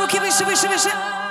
руки выше, выше, выше.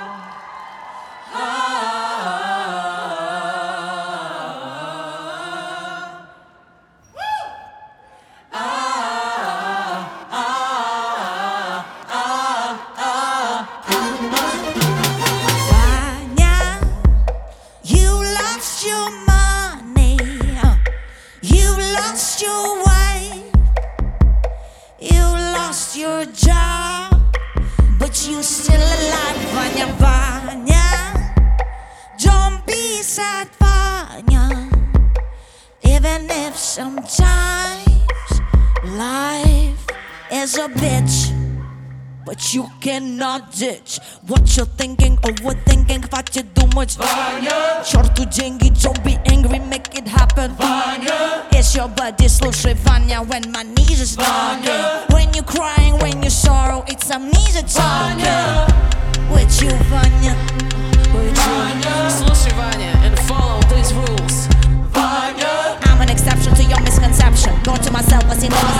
Vanya, you lost your money, you lost your wife, you lost your job, but you still alive, Vanya, Vanya. Don't be sad, Vanya, even if sometimes life is a bitch. But you cannot ditch what you're thinking, overthinking, хватит думать, Ваня. Черту деньги, don't be angry, make it happen, Vanya. It's your body, слушай, Vanya, when my knees is knocking. When you're crying, when you sorrow, it's a music talking. With you, Vanya, with you. Слушай, Ваня, and follow these rules. I'm an exception to your misconception. Go to myself, I see no